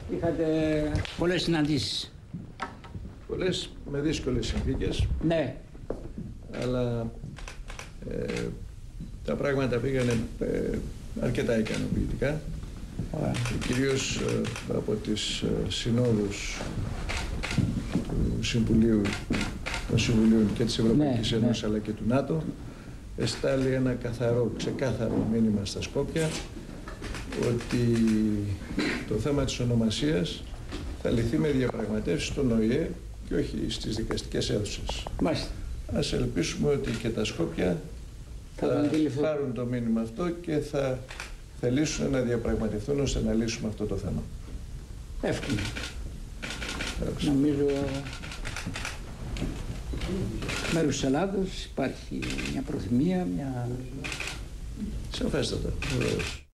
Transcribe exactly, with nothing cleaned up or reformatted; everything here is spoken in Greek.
Είχατε πολλές συναντήσεις. Πολλές με δύσκολες συνθήκες. Ναι. Αλλά ε, τα πράγματα πήγανε ε, αρκετά ικανοποιητικά. Και κυρίως ε, από τις ε, συνόδους του Συμβουλίου, των Συμβουλίων και της Ευρωπαϊκής ναι, Ένωσης ναι. αλλά και του ΝΑΤΟ εστάλει ένα καθαρό, ξεκάθαρο μήνυμα στα Σκόπια ότι το θέμα της ονομασίας θα λυθεί με διαπραγματεύσεις στον Ο Ε Ε και όχι στις δικαστικές αίθουσες. Μάλιστα. Ας ελπίσουμε ότι και τα Σκόπια θα, θα πάρουν το μήνυμα αυτό και θα θελήσουν να διαπραγματευτούν ώστε να λύσουμε αυτό το θέμα. Εύκολο. Νομίζω μέρους της Ελλάδος υπάρχει μια προθυμία, μια... Σαφέστατα.